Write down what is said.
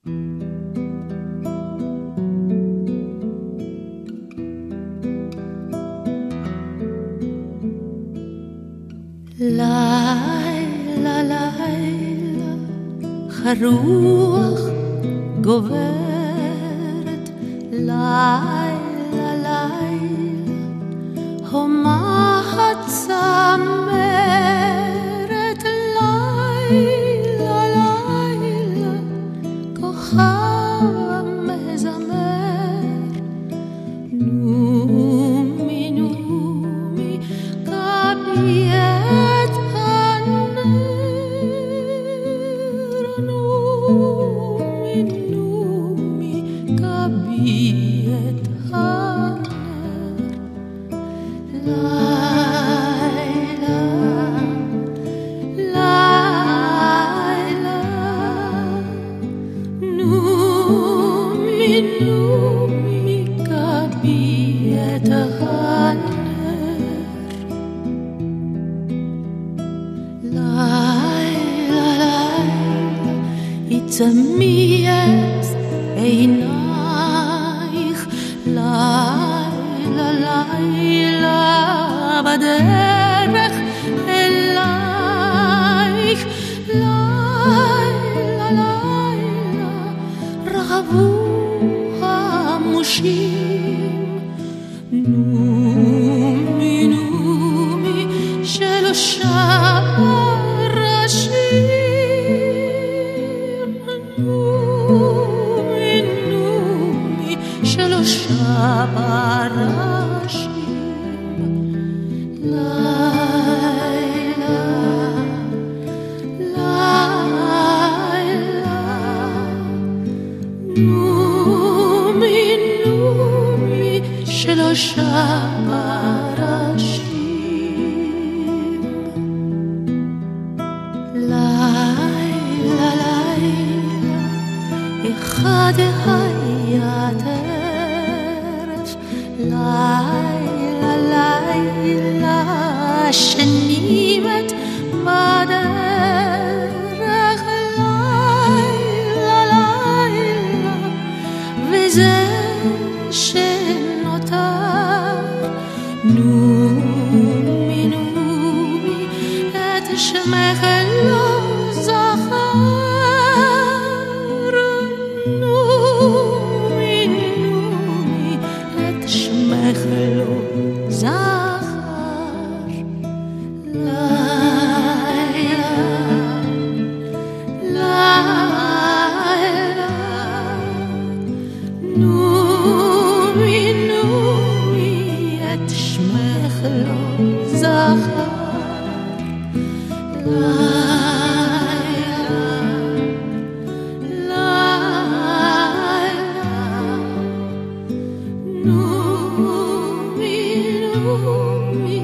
לילה לילה הרוח גוברת, לילה לילה הומה הצמרת, לילה לילה כוכב מזמר. נומי נומי כבי את הנר, נומי נומי כבי את הנר. לילה לילה נומי נומי כבי את הנר. לילה לילה עצמי את עינייך, לילה לילה בדרך אלייך, לילה לילה רחבו המושים. נומי נומי שלושה פרשים, נומי נומי שלושה פרשים. לילה לילה נומי נומי שלושה פרשים. לילה לילה אחד היה טרף, לילה לילה השני מת בדרך, לילה לילה וזה שנותר. נומי נומי את שמך לא זכר, נומי נומי את שמך לא זכר. לילה לילה נומי נומי את שמך לא זכר. לילה לילה נומי נומי